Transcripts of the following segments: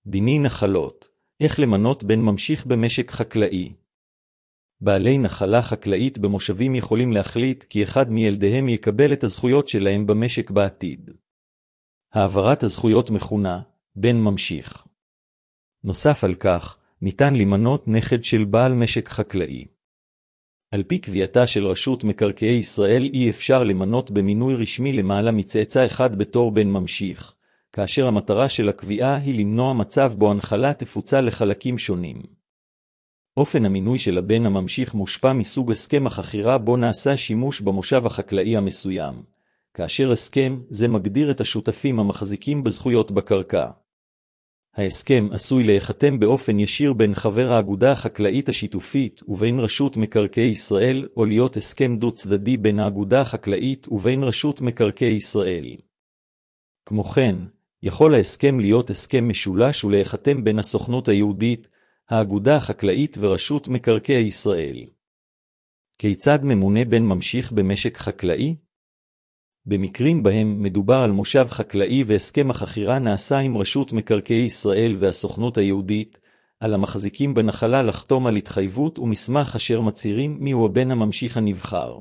דיני נחלות, איך למנות בן ממשיך במשק חקלאי. בעלי נחלה חקלאית במושבים יכולים להחליט כי אחד מילדיהם יקבל את הזכויות שלהם במשק בעתיד. העברת הזכויות מכונה בן ממשיך. נוסף על כך, ניתן למנות נכד של בעל משק חקלאי. על פי קביעתה של רשות מקרקעי ישראל אי אפשר למנות במינוי רשמי למעלה מצאצא אחד בתור בן ממשיך, כאשר המטרה של הקביעה היא למנוע מצב בו הנחלה תפוצל לחלקים שונים. אופן המינוי של הבן הממשיך מושפע מסוג הסכם החכירה בו נעשה שימוש במושב החקלאי המסוים, כאשר הסכם זה מגדיר את השותפים המחזיקים בזכויות בקרקע. ההסכם עשוי להיחתם באופן ישיר בין חבר האגודה החקלאית השיתופית ובין רשות מקרקעי ישראל, או להיות הסכם דו-צדדי בין האגודה החקלאית ובין רשות מקרקעי ישראל. כמו כן, יכול ההסכם להיות הסכם משולש ולהיחתם בין הסוכנות היהודית, האגודה החקלאית ורשות מקרקעי ישראל. כיצד ממונה בן ממשיך במשק חקלאי? במקרים בהם מדובר על מושב חקלאי והסכם החכירה נעשה עם רשות מקרקעי ישראל והסוכנות היהודית, על המחזיקים בנחלה לחתום על התחייבות ומסמך אשר מצהירים מיהו הבן הממשיך הנבחר.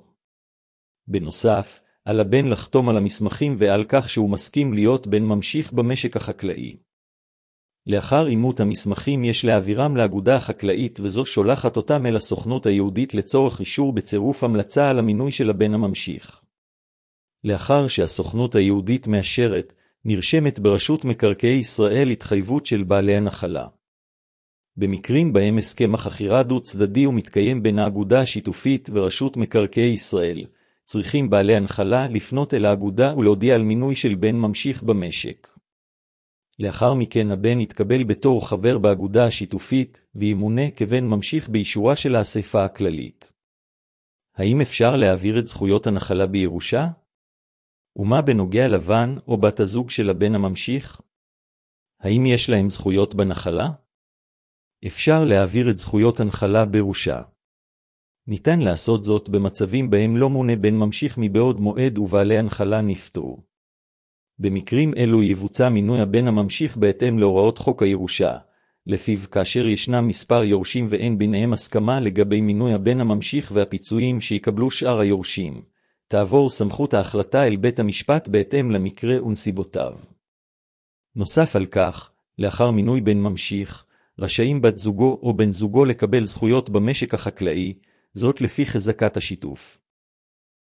בנוסף, על הבן לחתום על המסמכים ועל כך שהוא מסכים להיות בן ממשיך במשק החקלאי. לאחר אימות המסמכים יש להעבירם לאגודה החקלאית וזו שולחת אותם אל הסוכנות היהודית לצורך אישור בצירוף המלצה על המינוי של הבן הממשיך. לאחר שהסוכנות היהודית מאשרת, נרשמת ברשות מקרקעי ישראל התחייבות של בעלי הנחלה. במקרים בהם הסכם החכירה דו-צדדי ומתקיים בין האגודה השיתופית ורשות מקרקעי ישראל, צריכים בעלי הנחלה לפנות אל האגודה ולהודיע על מינוי של בן ממשיך במשק. לאחר מכן הבן יתקבל בתור חבר באגודה השיתופית וימונה כבן ממשיך באישורה של האספה הכללית. האם אפשר להעביר את זכויות הנחלה בירושה? ומה בנוגע לבן או בת הזוג של הבן הממשיך? האם יש להם זכויות בנחלה? אפשר להעביר את זכויות הנחלה בירושה. ניתן לעשות זאת במצבים בהם לא מונה בן ממשיך מבעוד מועד ובעלי הנחלה נפטרו. במקרים אלו יבוצע מינוי הבן הממשיך בהתאם להוראות חוק הירושה, לפיו כאשר ישנם מספר יורשים ואין ביניהם הסכמה לגבי מינוי הבן הממשיך והפיצויים שיקבלו שאר היורשים, תעבור סמכות ההחלטה אל בית המשפט בהתאם למקרה ונסיבותיו. נוסף על כך, לאחר מינוי בן ממשיך, רשאים בת זוגו או בן זוגו לקבל זכויות במשק החקלאי, זאת לפי חזקת השיתוף.